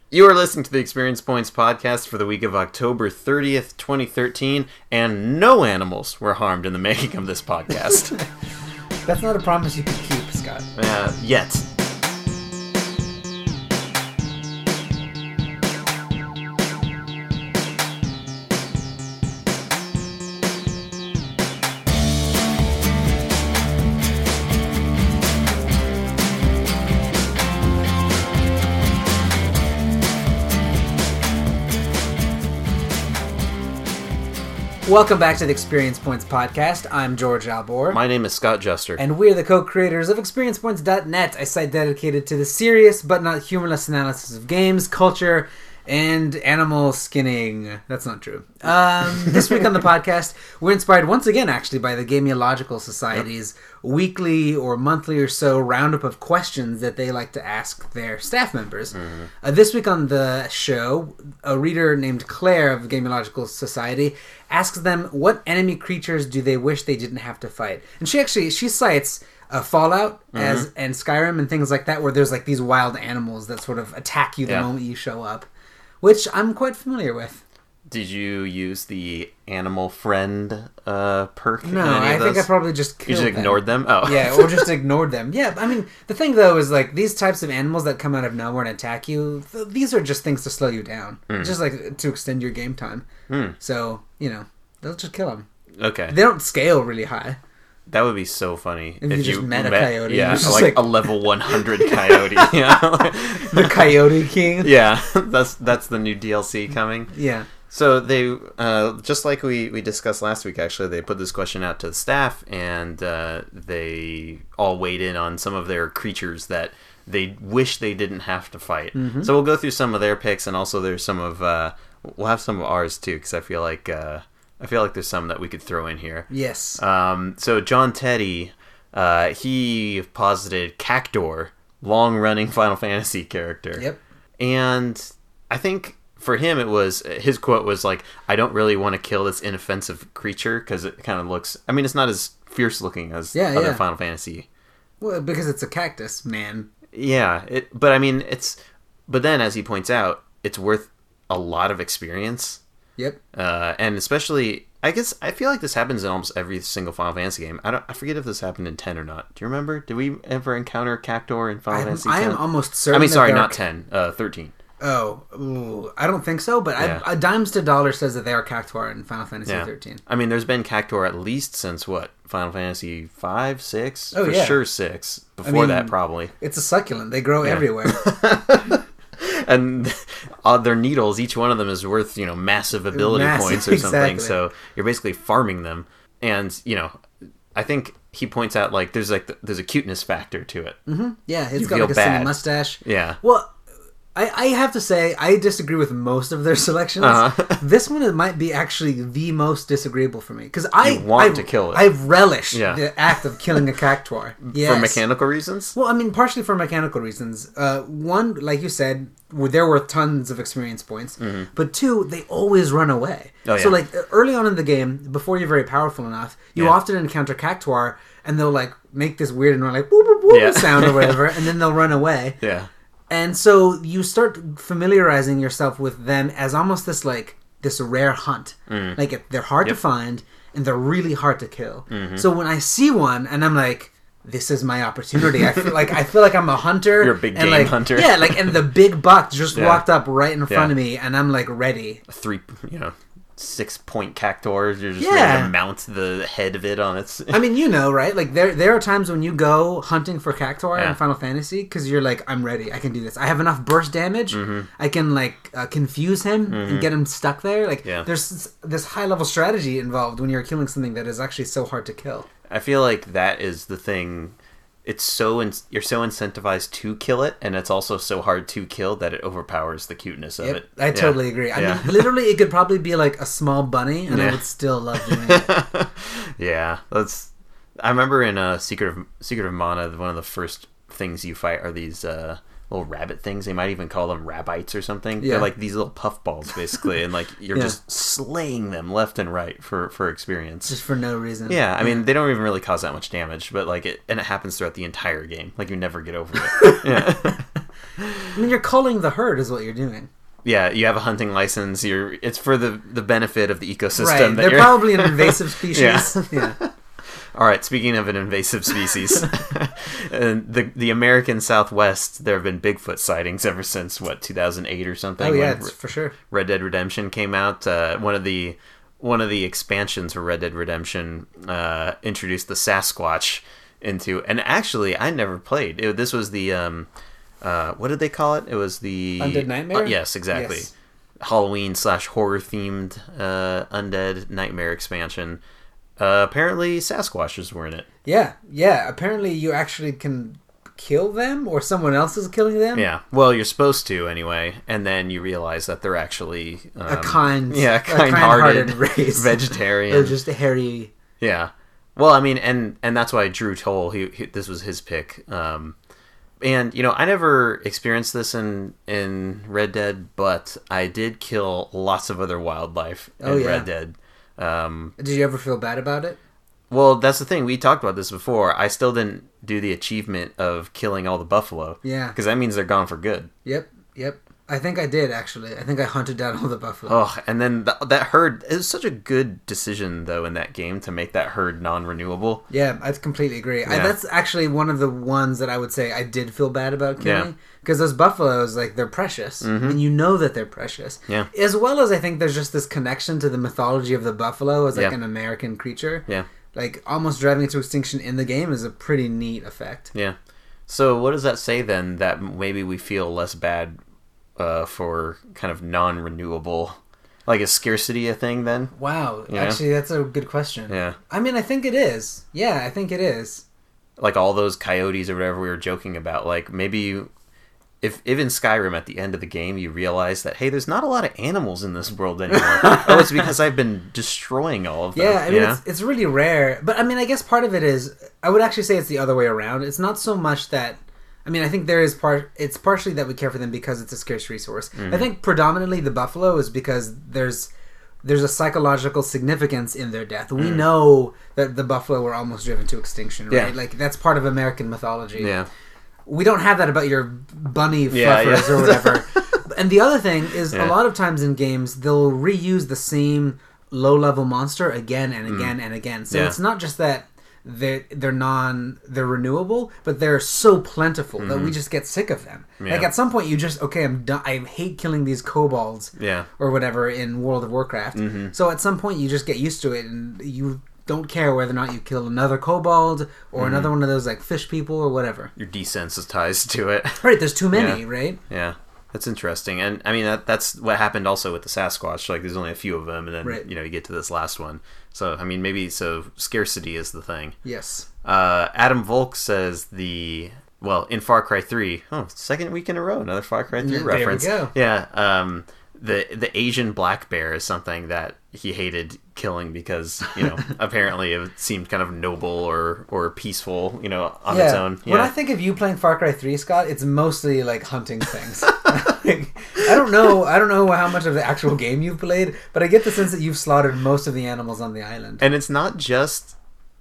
You are listening to the Experience Points podcast for the week of October 30th, 2013, and no animals were harmed in the making of this podcast. That's not a promise you can keep, Scott. Yet. Welcome back to the Experience Points podcast. I'm George Albor. My name is Scott Juster. And we're the co-creators of ExperiencePoints.net, a site dedicated to the serious but not humorless analysis of games, culture, and animal skinning. That's not true. This week on the podcast, we're inspired once again, actually, by the Gameological Society's weekly or monthly or so roundup of questions that they like to ask their staff members. This week on the show, a reader named Claire of the Gameological Society asks them what enemy creatures do they wish they didn't have to fight. And she cites Fallout and Skyrim and things like that, where there's like these wild animals that sort of attack you the moment you show up, which I'm quite familiar with. Did you use the animal friend perk? No, I think I probably just killed them. You just ignored them? Oh. Yeah, or just ignored them. Yeah, I mean, the thing, though, is, like, these types of animals that come out of nowhere and attack you, these are just things to slow you down. Just, like, to extend your game time. So, you know, they'll just kill them. Okay. They don't scale really high. That would be so funny. If you just met a coyote. Yeah, like a level 100 coyote. Yeah. The Coyote King. Yeah, that's the new DLC coming. Yeah. So they, just like we discussed last week, actually, they put this question out to the staff, and they all weighed in on some of their creatures that they wish they didn't have to fight. So we'll go through some of their picks, and also there's some of, we'll have some of ours too, because I feel like there's some that we could throw in here. Yes. So John Teddy, he posited Cactuar, long-running Final Fantasy character. Yep. And I think for him, his quote was like, "I don't really want to kill this inoffensive creature because it kind of looks. I mean, it's not as fierce looking as other Final Fantasy. Well, because it's a cactus, man. Yeah, but I mean, But then, as he points out, it's worth a lot of experience. Yep. And especially, I guess I feel like this happens in almost every single Final Fantasy game. I forget if this happened in 10 or not. Do you remember? Did we ever encounter Cactuar in Final Fantasy 10? I am almost certain. I mean, sorry, not 10. 13. Oh, ooh, I don't think so, but Dimes to Dollar says that they are Cactuar in Final Fantasy 13. I mean, there's been Cactuar at least since, what, Final Fantasy 5, 6? Oh, For sure 6. Before that, probably. It's a succulent. They grow everywhere. And their needles, each one of them is worth, massive ability points or something, so you're basically farming them. And, I think he points out, like, there's a cuteness factor to it. Yeah, it's got like a silly mustache. Yeah. Well, I have to say, I disagree with most of their selections. This one might be actually the most disagreeable for me. Because I want to kill it. I relish the act of killing a Cactuar. Yes. For mechanical reasons? Well, I mean, partially for mechanical reasons. One, like you said, they're worth tons of experience points. But two, they always run away. Oh, yeah. So, like, early on in the game, before you're very powerful enough, you often encounter Cactuar, and they'll, like, make this weird and like, boop, boop, boop sound or whatever, and then they'll run away. Yeah. And so you start familiarizing yourself with them as almost this rare hunt. Like, they're hard to find, and they're really hard to kill. So when I see one, and I'm like, this is my opportunity. I feel like I'm a hunter. You're a big game hunter. Yeah, like, and the big buck just walked up right in front of me, and I'm like ready. 6-point Cactuar. You're just ready to mount the head of it on its... I mean, right? Like, there are times when you go hunting for Cactuar in Final Fantasy, because you're like, I'm ready. I can do this. I have enough burst damage. I can, like, confuse him and get him stuck there. Like, there's this high-level strategy involved when you're killing something that is actually so hard to kill. I feel like that is the thing. It's you're so incentivized to kill it, and it's also so hard to kill that it overpowers the cuteness of it. I totally agree. I mean, literally, it could probably be like a small bunny, and I would still love doing it. Yeah, I remember in Secret of Mana, one of the first things you fight are these little rabbit things. They might even call them rabbites or something. They're like these little puff balls, basically, and like you're just slaying them left and right for experience. Just for no reason. Yeah, I mean, they don't even really cause that much damage, but like it happens throughout the entire game. Like, you never get over it. I mean, you're culling the herd is what you're doing. Yeah, you have a hunting license. It's for the benefit of the ecosystem. Right, they're probably an invasive species. Yeah. All right, speaking of an invasive species, the American Southwest, there have been Bigfoot sightings ever since, 2008 or something? Oh, yeah, for sure. Red Dead Redemption came out. One of the expansions for Red Dead Redemption introduced the Sasquatch into... And actually, I never played. This was the... what did they call it? It was the... Undead Nightmare? Yes, exactly. Yes. Halloween/horror-themed Undead Nightmare expansion. Apparently Sasquatches were in it. Yeah. Apparently you actually can kill them, or someone else is killing them. Yeah. Well, you're supposed to anyway, and then you realize that they're actually a kind-hearted race, vegetarian. They're just hairy. Yeah. Well, I mean, and that's why Drew Toll, this was his pick. And I never experienced this in Red Dead, but I did kill lots of other wildlife in Red Dead. Did you ever feel bad about it? Well, that's the thing. We talked about this before. I still didn't do the achievement of killing all the buffalo. Yeah. Because that means they're gone for good. Yep. I think I did, actually. I think I hunted down all the buffalo. Oh, and then that herd... It was such a good decision, though, in that game to make that herd non-renewable. Yeah, I completely agree. Yeah. That's actually one of the ones that I would say I did feel bad about killing. Because those buffaloes, they're precious. Mm-hmm. And you know that they're precious. Yeah. As well as I think there's just this connection to the mythology of the buffalo as, an American creature. Yeah. Almost driving it to extinction in the game is a pretty neat effect. Yeah. So what does that say, then, that maybe we feel less bad for kind of non-renewable... Like, is scarcity a thing, then? Wow. Actually, that's a good question. Yeah. I mean, I think it is. Yeah, I think it is. Like, all those coyotes or whatever we were joking about. Like, maybe if in Skyrim at the end of the game you realize that, hey, there's not a lot of animals in this world anymore. It's because I've been destroying all of them. Yeah, I mean, it's really rare. But, I mean, I guess part of it is... I would actually say it's the other way around. It's not so much that... I mean, I think it's partially that we care for them because it's a scarce resource. Mm-hmm. I think predominantly the buffalo is because there's a psychological significance in their death. We know that the buffalo were almost driven to extinction, right? Yeah. Like, that's part of American mythology. Yeah. We don't have that about your bunny fluffers or whatever. And the other thing is a lot of times in games, they'll reuse the same low-level monster again and again and again. So it's not just that they're renewable, but they're so plentiful that we just get sick of them. Yeah. Like, at some point you just, I'm done. I hate killing these kobolds or whatever in World of Warcraft. Mm-hmm. So at some point you just get used to it, and you don't care whether or not you kill another kobold or another one of those like fish people or whatever. You're desensitized to it. Right, there's too many, right? Yeah. That's interesting. And I mean, that's what happened also with the Sasquatch. Like, there's only a few of them, and then, you get to this last one. So, I mean, scarcity is the thing. Yes. Adam Volk says in Far Cry 3, second week in a row, another Far Cry 3 reference. There we go. Yeah. The Asian black bear is something that he hated killing because, apparently it seemed kind of noble or peaceful, on its own. Yeah. When I think of you playing Far Cry 3, Scott, it's mostly like hunting things. I don't know how much of the actual game you've played, but I get the sense that you've slaughtered most of the animals on the island. And it's not just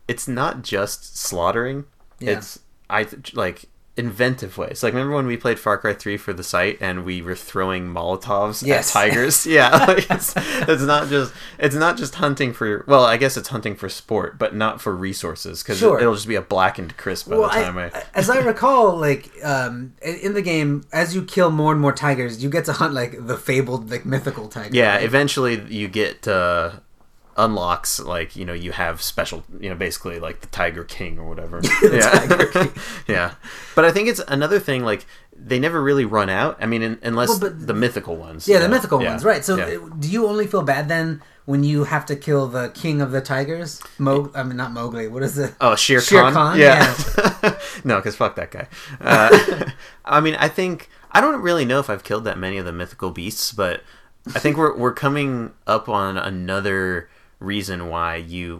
slaughtering. Yeah. It's inventive ways. Like, remember when we played Far Cry 3 for the site and we were throwing Molotovs at tigers? Yeah, it's not just hunting for... Well, I guess it's hunting for sport, but not for resources, because it'll just be a blackened crisp by the time As I recall, in the game, as you kill more and more tigers, you get to hunt, the fabled, mythical tiger. Yeah, right? Eventually you get... unlocks, you have special, basically like the Tiger King or whatever. Tiger King. Yeah. But I think it's another thing, they never really run out. I mean, unless the mythical ones. Yeah, the mythical ones, right. So do you only feel bad then when you have to kill the king of the tigers? Not Mowgli. What is it? Oh, Shere Khan? Yeah. No, because fuck that guy. I mean, I don't really know if I've killed that many of the mythical beasts, but I think we're coming up on another reason why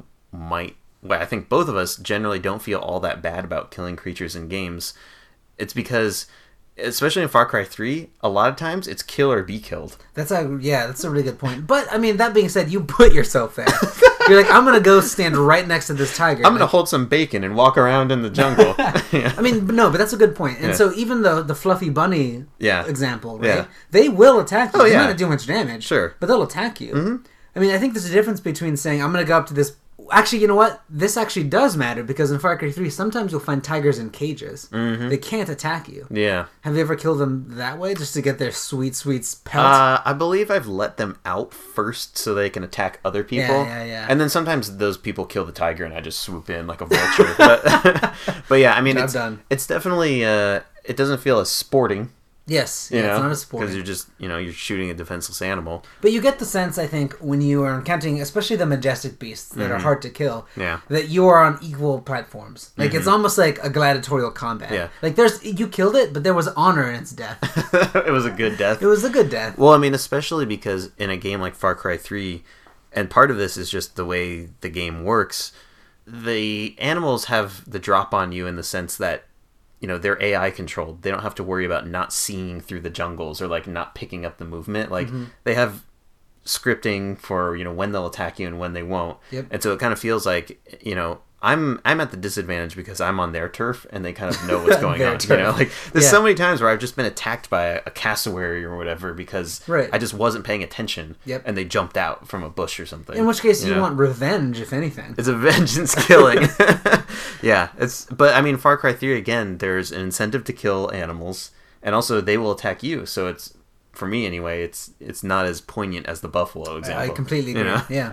I think both of us generally don't feel all that bad about killing creatures in games. It's because, especially in Far Cry 3, a lot of times it's kill or be killed. That's a really good point. But, I mean, that being said, you put yourself there. You're like, I'm gonna go stand right next to this tiger. I'm gonna hold some bacon and walk around in the jungle. Yeah. I mean, no, but that's a good point. And so even the fluffy bunny example, right? Yeah. They will attack you. Oh, They're yeah. not gonna do much damage. Sure. But they'll attack you. I mean, I think there's a difference between saying, I'm gonna go up to this... Actually, you know what? This actually does matter, because in Far Cry 3, sometimes you'll find tigers in cages. They can't attack you. Yeah. Have you ever killed them that way, just to get their sweet, sweet pelts? I believe I've let them out first so they can attack other people. Yeah. And then sometimes those people kill the tiger and I just swoop in like a vulture. but yeah, I mean, it's definitely, it doesn't feel as sporting. Yes, You know, it's not a sport. because you're just, you're shooting a defenseless animal. But you get the sense, I think, when you are encountering, especially the majestic beasts that are hard to kill, that you are on equal platforms. Like, it's almost like a gladiatorial combat. Yeah. Like, you killed it, but there was honor in its death. It was a good death. It was a good death. Well, I mean, especially because in a game like Far Cry 3, and part of this is just the way the game works, the animals have the drop on you in the sense that, they're AI controlled. They don't have to worry about not seeing through the jungles or like not picking up the movement. Like they have scripting for, when they'll attack you and when they won't. Yep. And so it kind of feels like, I'm at the disadvantage because I'm on their turf and they kind of know what's going on. Like there's so many times where I've just been attacked by a cassowary or whatever because I just wasn't paying attention and they jumped out from a bush or something. In which case you want revenge, if anything. It's a vengeance killing. Yeah, but I mean, Far Cry 3 again, there's an incentive to kill animals and also they will attack you. So it's, for me anyway, it's not as poignant as the buffalo example. I completely agree. Yeah.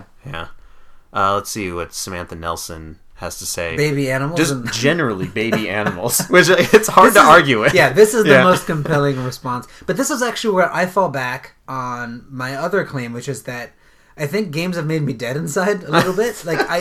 Let's see what Samantha Nelson has to say. Baby animals? Just generally baby animals, which it's hard to argue with. Yeah, this is the most compelling response. But this is actually where I fall back on my other claim, which is that I think games have made me dead inside a little bit.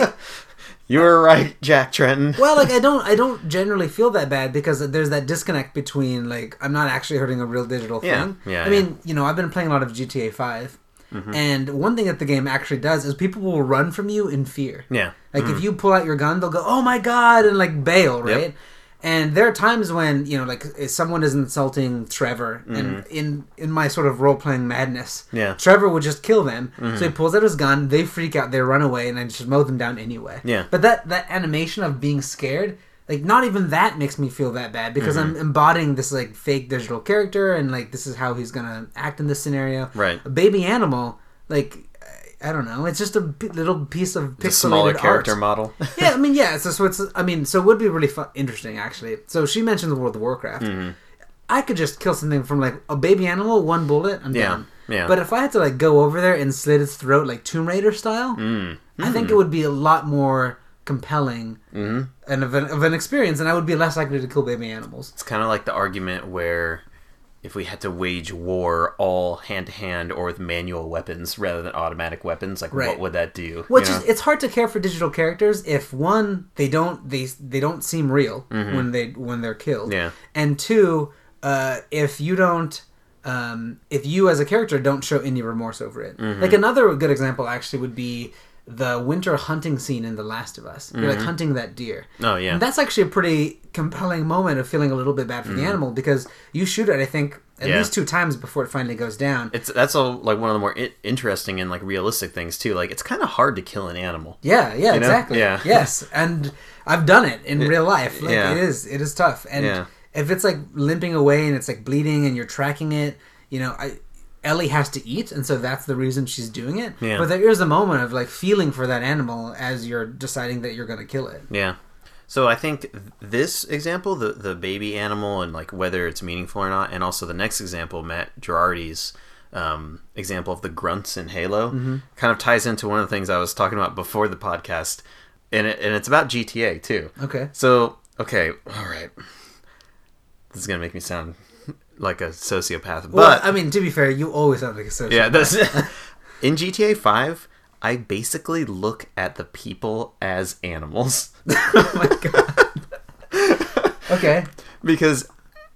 You were right, Jack Trenton. Well, I don't generally feel that bad because there's that disconnect between, I'm not actually hurting a real digital thing. I mean, I've been playing a lot of GTA 5. And one thing that the game actually does is people will run from you in fear. Yeah. If you pull out your gun, they'll go, "Oh my god," and bail, right? Yep. And there are times when, if someone is insulting Trevor, and in my sort of role-playing madness, Trevor would just kill them. So he pulls out his gun, they freak out, they run away, and I just mow them down anyway. Yeah. But that animation of being scared, not even that makes me feel that bad, because I'm embodying this, fake digital character, and, this is how he's gonna act in this scenario. Right. A baby animal, I don't know. It's just a little piece of pixelated smaller character art. model. Yeah, I mean, yeah. So it would be really interesting, actually. So she mentioned the World of Warcraft. I could just kill something from a baby animal, one bullet, I'm done. Yeah. But if I had to go over there and slit its throat Tomb Raider style, I think it would be a lot more compelling and of an experience, and I would be less likely to kill baby animals. It's kind of like the argument where if we had to wage war all hand-to-hand or with manual weapons rather than automatic weapons, what would that do? It's hard to care for digital characters if, one, they don't seem real when they're killed. Yeah. And two, if you don't if you as a character don't show any remorse over it. Another good example actually would be the winter hunting scene in The Last of Us. You're hunting that deer. Oh, yeah. And that's actually a pretty compelling moment of feeling a little bit bad for the animal, because you shoot it, I think, at least 2 times before it finally goes down. That's one of the more interesting and realistic things too. It's kind of hard to kill an animal. Yeah, exactly. Yeah. Yes, and I've done it in real life. It is tough. And if it's limping away and it's bleeding and you're tracking it, Ellie has to eat, and so that's the reason she's doing it. Yeah. But there is a moment of feeling for that animal as you're deciding that you're going to kill it. Yeah. So I think this example, the baby animal, and whether it's meaningful or not, and also the next example, Matt Girardi's example of the grunts in Halo, kind of ties into one of the things I was talking about before the podcast, and it's about GTA too. Okay. So, all right. This is gonna make me sound like a sociopath, but I mean, to be fair, you always sound like a sociopath. Yeah, that's in GTA 5. I basically look at the people as animals. Oh my god. Okay. Because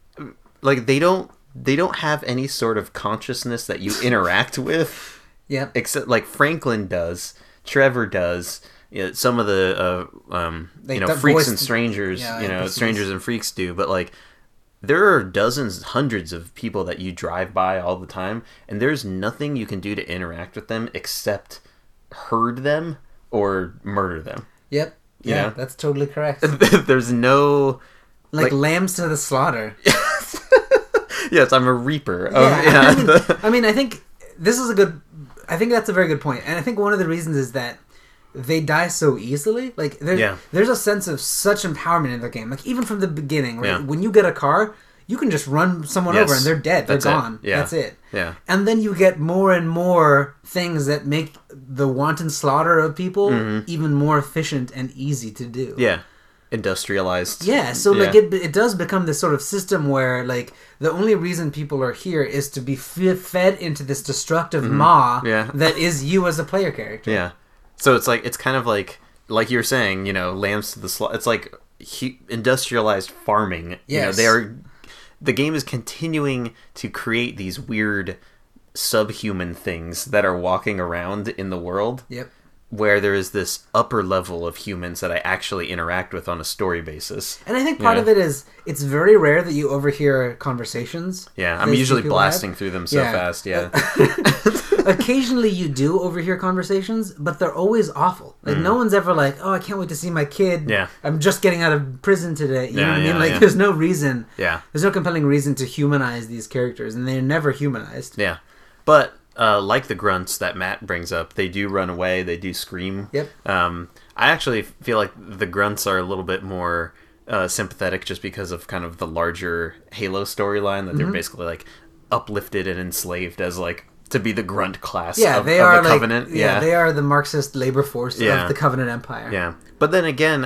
they don't have any sort of consciousness that you interact with. Yeah. Except Franklin does, Trevor does, some of the freaks and strangers, strangers and freaks do, but there are dozens, hundreds of people that you drive by all the time, and there's nothing you can do to interact with them except herd them or murder them. Yep. You Yeah, know? that's totally correct. There's no... Like lambs to the slaughter. Yes, I'm a reaper. I mean, I think this is a good... I think that's a very good point. And I think one of the reasons is that they die so easily. Like, there's a sense of such empowerment in the game. Like, even from the beginning, right? Yeah. When you get a car, you can just run someone over and they're dead. They're gone. Yeah. That's it. Yeah. And then you get more and more things that make the wanton slaughter of people even more efficient and easy to do. Yeah. Industrialized. Yeah, so like it does become this sort of system where like the only reason people are here is to be fed into this destructive maw that is you as a player character. Yeah. So it's kind of like you were saying, you know, lambs to the slaughter. It's like industrialized farming. Yes. You know, the game is continuing to create these weird subhuman things that are walking around in the world. Yep. Where there is this upper level of humans that I actually interact with on a story basis. And I think part of it is it's very rare that you overhear conversations. Yeah, I'm usually blasting through them so fast, Occasionally you do overhear conversations, but they're always awful. Like no one's ever like, oh, I can't wait to see my kid. Yeah. I'm just getting out of prison today. You know what I mean? Like there's no reason. Yeah. There's no compelling reason to humanize these characters, and they're never humanized. Yeah. But like the grunts that Matt brings up, they do run away, they do scream. Yep. I actually feel like the grunts are a little bit more sympathetic just because of kind of the larger Halo storyline, that they're basically like uplifted and enslaved as like to be the grunt class of they are the Covenant. Like, they are the Marxist labor force of the Covenant Empire. Yeah. But then again,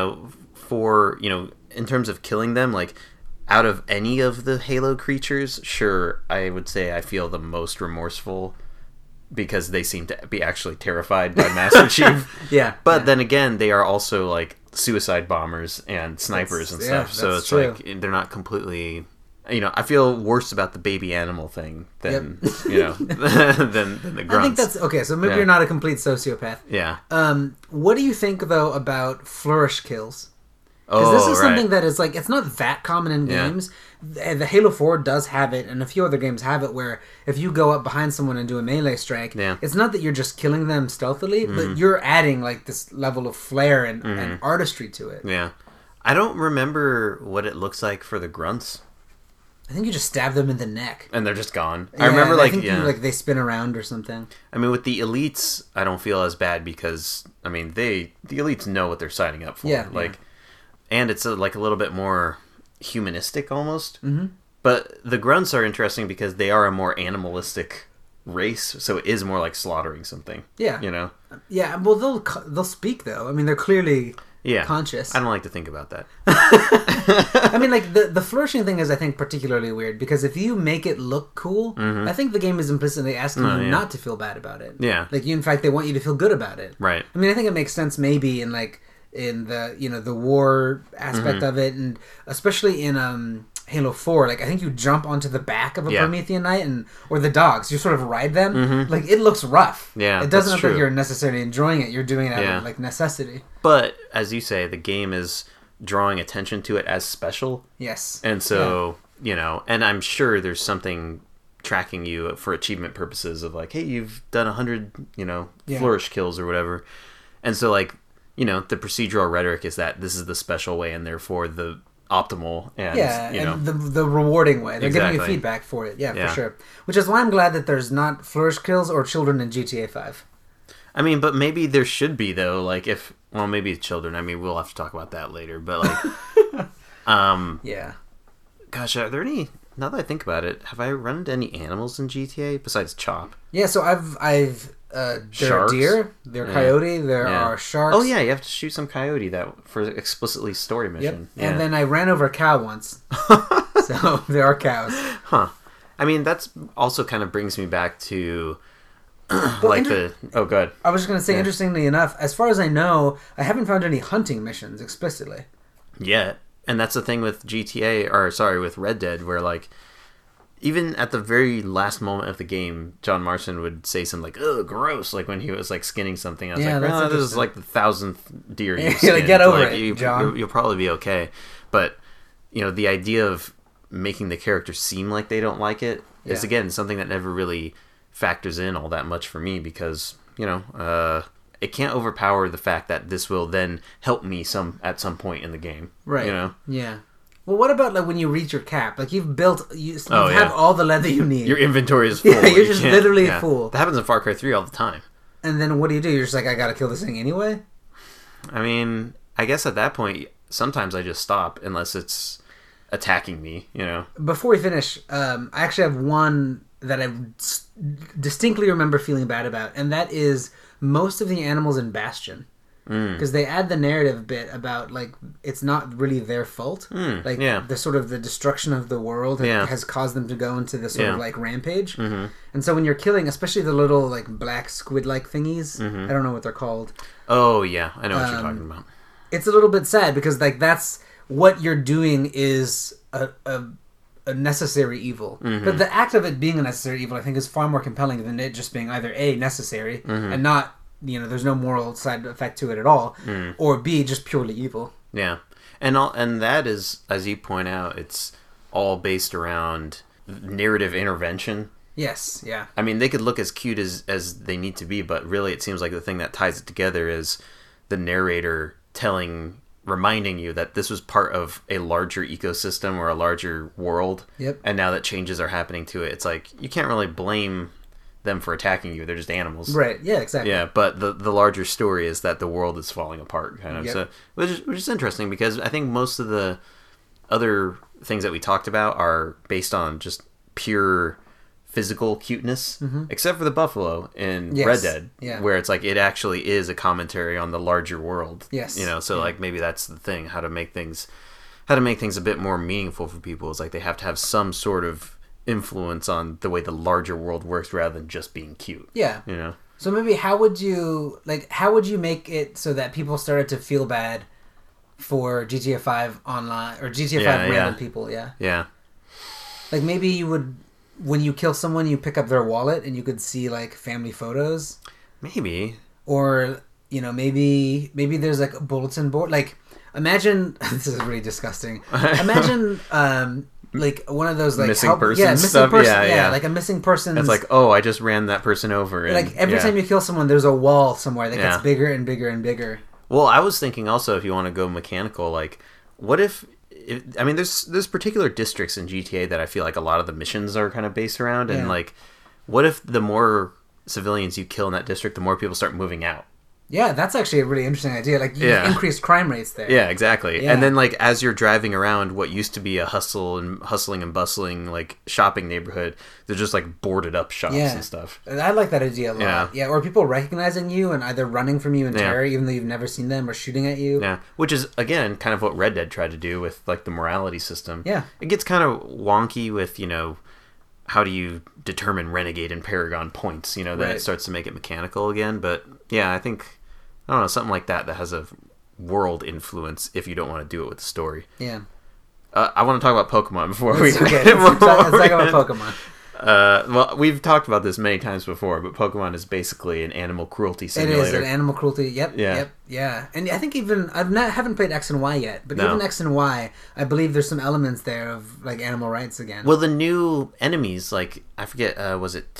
in terms of killing them, like out of any of the Halo creatures, sure, I would say I feel the most remorseful because they seem to be actually terrified by Master Chief. But then again, they are also like suicide bombers and snipers and stuff. So it's true. Like they're not completely... I feel worse about the baby animal thing than, than the grunts. I think that's... Okay, so maybe you're not a complete sociopath. Yeah. What do you think, though, about flourish kills? Because this is something that is like, it's not that common in games. The Halo 4 does have it, and a few other games have it, where if you go up behind someone and do a melee strike, it's not that you're just killing them stealthily, but you're adding like this level of flair and artistry to it. Yeah. I don't remember what it looks like for the grunts. I think you just stab them in the neck. And they're just gone. I remember I think they spin around or something. I mean, with the elites, I don't feel as bad because, I mean, the elites know what they're signing up for. And it's a little bit more humanistic almost. Mm-hmm. But the grunts are interesting because they are a more animalistic race, so it is more like slaughtering something. Yeah. Yeah, well, they'll speak, though. I mean, they're clearly conscious. I don't like to think about that. I mean, like, the flourishing thing is, I think, particularly weird, because if you make it look cool, I think the game is implicitly asking you not to feel bad about it. Yeah. Like, in fact, they want you to feel good about it. Right. I mean, I think it makes sense maybe in, like, in the, the war aspect of it, and especially in Halo 4, like, I think you jump onto the back of a Promethean Knight, or the dogs, you sort of ride them, like, it looks rough. Yeah, it doesn't look like you're necessarily enjoying it, you're doing it out of, like, necessity. But, as you say, the game is drawing attention to it as special. Yes. And so, and I'm sure there's something tracking you for achievement purposes of, like, hey, you've done 100, flourish kills or whatever. And so, like, the procedural rhetoric is that this is the special way and therefore the optimal and, and the rewarding way. They're giving you feedback for it. Yeah, for sure. Which is why I'm glad that there's not flourish kills or children in GTA 5. I mean, but maybe there should be, though. Like, maybe children. I mean, we'll have to talk about that later. But, like, yeah. Gosh, are there any... Now that I think about it, have I run into any animals in GTA besides Chop? Yeah, so there are deer, there are coyote, there are sharks. Oh yeah, you have to shoot some coyote for explicitly story mission. Yep. And then I ran over a cow once. So there are cows. Huh. I mean, that's also kind of brings me back to oh, good. I was just going to say, interestingly enough, as far as I know, I haven't found any hunting missions explicitly. Yeah. And that's the thing with with Red Dead, where, like, even at the very last moment of the game, John Marston would say something like, "Oh, gross!" Like when he was like skinning something. I was like, "This is like the 1,000th deer you've skinned. Like, get over it, John. You'll probably be okay." But the idea of making the character seem like they don't like it is again something that never really factors in all that much for me because it can't overpower the fact that this will then help me at some point in the game. Right. You know? Yeah. Well, what about like when you reach your cap? Like you Oh, have yeah. all the leather you need. Your inventory is full. Yeah, you're You just can't- literally yeah. full. That happens in Far Cry 3 all the time. And then what do? You're just like, I gotta kill this thing anyway? I mean, I guess at that point, sometimes I just stop unless it's attacking me, you know? Before we finish, I actually have one that I distinctly remember feeling bad about, and that is most of the animals in Bastion. Because they add the narrative bit about, like, it's not really their fault. Like, the sort of the destruction of the world has caused them to go into this sort of, like, rampage. And so when you're killing, especially the little, like, black squid-like thingies, I don't know what they're called. Oh, yeah. I know what you're talking about. It's a little bit sad because, like, that's what you're doing is a necessary evil. But the act of it being a necessary evil, I think, is far more compelling than it just being either A, necessary, and not, you know, there's no moral side effect to it at all, or B, just purely evil. Yeah. And that is, as you point out, it's all based around narrative intervention. Yes, yeah. I mean, they could look as cute as they need to be, but really it seems like the thing that ties it together is the narrator reminding you that this was part of a larger ecosystem or a larger world. Yep. And now that changes are happening to it, it's like, you can't really blame them for attacking you. They're just animals. Right, yeah, exactly. Yeah, but the larger story is that the world is falling apart, kind of. Yep. So, which is interesting because I think most of the other things that we talked about are based on just pure physical cuteness, except for the buffalo in Red Dead, where it's like it actually is a commentary on the larger world. Yes. You know, so like maybe that's the thing, how to make things a bit more meaningful for people is like they have to have some sort of influence on the way the larger world works rather than just being cute. Yeah. You know? So maybe how would you make it so that people started to feel bad for GTA 5 online or GTA 5 random people, Yeah. Like maybe you would, when you kill someone, you pick up their wallet and you could see like family photos. Maybe. Or, you know, maybe there's like a bulletin board. Like imagine, this is really disgusting. Imagine like one of those like missing person stuff. Yeah. Like a missing person. It's like, oh, I just ran that person over. And, like every time you kill someone, there's a wall somewhere that gets bigger and bigger and bigger. Well, I was thinking also, if you want to go mechanical, like, what if I mean, there's particular districts in GTA that I feel like a lot of the missions are kind of based around, and like, what if the more civilians you kill in that district, the more people start moving out? Yeah, that's actually a really interesting idea. Like, you increase crime rates there. Yeah, exactly. Yeah. And then, like, as you're driving around what used to be a hustling and bustling, like, shopping neighborhood, they're just, like, boarded up shops and stuff. I like that idea a lot. Yeah, or people recognizing you and either running from you in terror, even though you've never seen them, or shooting at you. Yeah, which is, again, kind of what Red Dead tried to do with, like, the morality system. Yeah. It gets kind of wonky with, you know, how do you determine Renegade and Paragon points, you know, then it starts to make it mechanical again. But, yeah, I think, I don't know, something like that has a world influence if you don't want to do it with the story. Yeah. I want to talk about Pokemon before we... Okay, let's talk about Pokemon. Well, we've talked about this many times before, but Pokemon is basically an animal cruelty simulator. It is an animal cruelty. Yep. And I think even haven't played X and Y yet, but even X and Y, I believe there's some elements there of like animal rights again. Well, the new enemies, like I forget, was it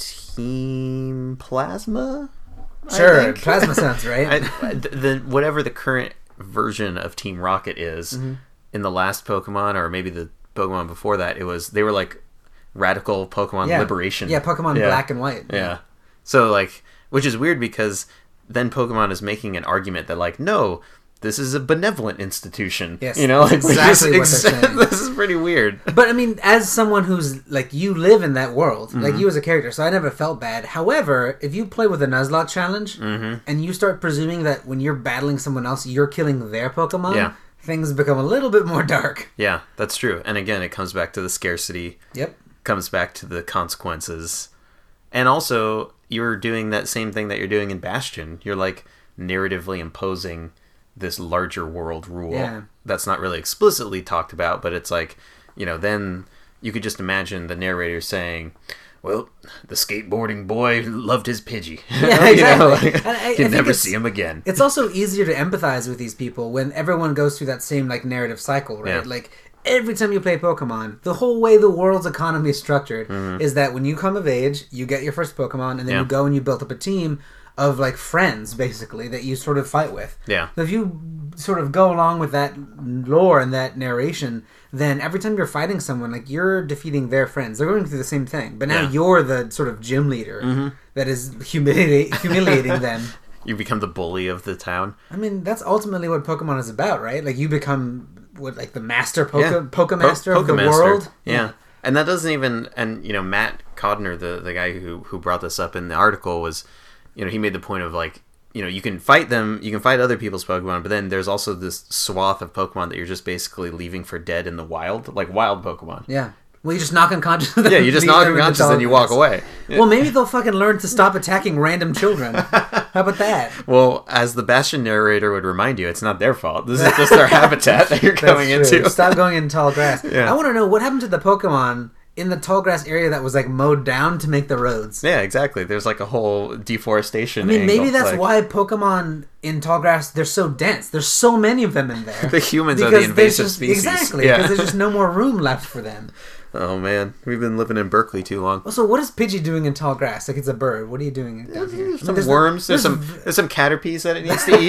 Team Plasma? Sure, Plasma sounds right. Whatever the current version of Team Rocket is in the last Pokemon, or maybe the Pokemon before that, they were like radical Pokemon liberation. Yeah, Pokemon Black and White. Yeah. So like, which is weird because then Pokemon is making an argument that like, no, this is a benevolent institution. Yes, you know, like, exactly what they're saying. This is pretty weird. But I mean, as someone who's like, you live in that world, like you as a character, so I never felt bad. However, if you play with a Nuzlocke challenge and you start presuming that when you're battling someone else, you're killing their Pokemon, things become a little bit more dark. Yeah, that's true. And again, it comes back to the scarcity. Yep. Comes back to the consequences. And also, you're doing that same thing that you're doing in Bastion. You're like narratively imposing this larger world rule that's not really explicitly talked about, but it's like, you know, then you could just imagine the narrator saying, well, the skateboarding boy loved his Pidgey. Yeah, exactly. You know, like, I you'd never see him again. It's also easier to empathize with these people when everyone goes through that same like narrative cycle, right? Yeah. Like every time you play Pokemon, the whole way the world's economy is structured is that when you come of age, you get your first Pokemon, and then you go and you build up a team of like friends, basically, that you sort of fight with. Yeah. So if you sort of go along with that lore and that narration, then every time you're fighting someone, like, you're defeating their friends. They're going through the same thing, but now you're the sort of gym leader that is humiliating them. You become the bully of the town. I mean, that's ultimately what Pokemon is about, right? Like, you become the master Pokemaster of the world. Yeah. And that doesn't even, and Matt Codner, the guy who brought this up in the article, was, he made the point of like, you can fight them, you can fight other people's Pokemon, but then there's also this swath of Pokemon that you're just basically leaving for dead in the wild, like wild Pokemon. Yeah. Well, you just knock unconscious. Yeah, you just knock unconscious and you walk away. Well, maybe they'll fucking learn to stop attacking random children. How about that? Well, as the Bastion narrator would remind you, it's not their fault. This is just their habitat that you're going into. Stop going in tall grass. Yeah. I want to know what happened to the Pokemon in the tall grass area that was like mowed down to make the roads. Yeah, exactly. There's like a whole deforestation. I mean, angle. maybe that's why Pokemon in tall grass, they're so dense. There's so many of them in there. The humans are the invasive species. Exactly, because there's just no more room left for them. Oh man, we've been living in Berkeley too long. Also, what is Pidgey doing in tall grass? Like, it's a bird. What are you doing down here? Some worms. There's some Caterpies that it needs to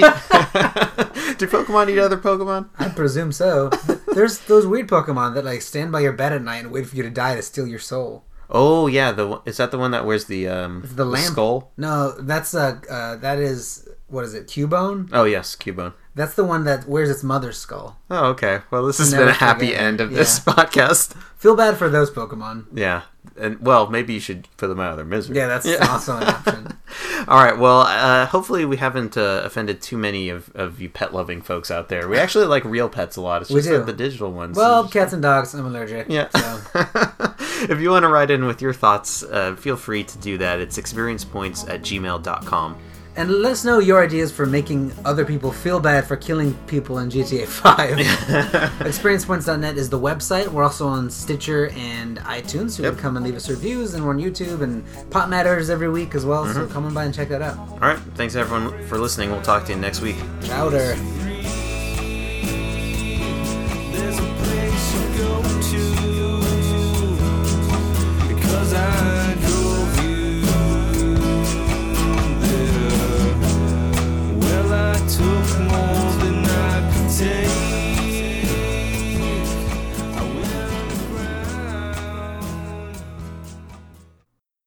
eat. Do Pokemon eat other Pokemon? I presume so. There's those weird Pokemon that like stand by your bed at night and wait for you to die to steal your soul. Oh yeah, is that the one that wears the skull? No, that's that is, what is it? Cubone? Oh yes, Cubone. That's the one that wears its mother's skull. Oh, okay. Well, this has been a happy end of this podcast. Feel bad for those Pokemon. Yeah. And, well, maybe you should put them out of their misery. Yeah, that's also an option. All right. Well, hopefully we haven't offended too many of you pet-loving folks out there. We actually like real pets a lot. It's just the digital ones. Well, cats and dogs, I'm allergic. Yeah. So. If you want to write in with your thoughts, feel free to do that. It's experiencepoints@gmail.com. And let us know your ideas for making other people feel bad for killing people in GTA 5. ExperiencePoints.net is the website. We're also on Stitcher and iTunes, so you can come and leave us reviews, and we're on YouTube and Pop Matters every week as well, so come on by and check that out. All right. Thanks, everyone, for listening. We'll talk to you next week. Chowder.